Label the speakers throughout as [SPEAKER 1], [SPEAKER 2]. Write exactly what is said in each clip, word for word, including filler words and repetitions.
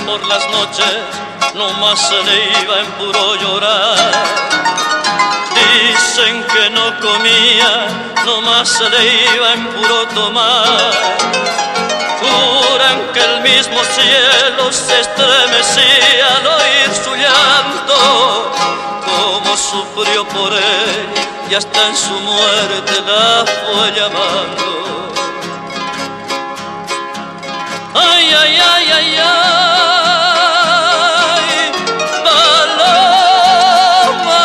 [SPEAKER 1] por las noches nomás se le iba en puro llorar. Dicen que no comía, nomás se le iba en puro tomar. Juran que el mismo cielo se estremecía al oír su llanto, como sufrió por él y hasta en su muerte la fue llamando. Ay, ay, ay, ay, ay, paloma.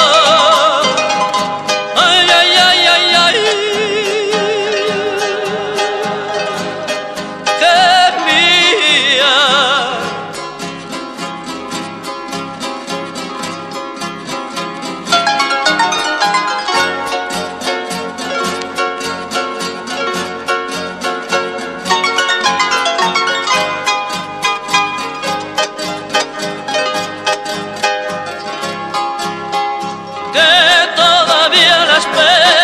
[SPEAKER 1] Ay, ay, ay, ay, ay, que mía. Que todavía la espero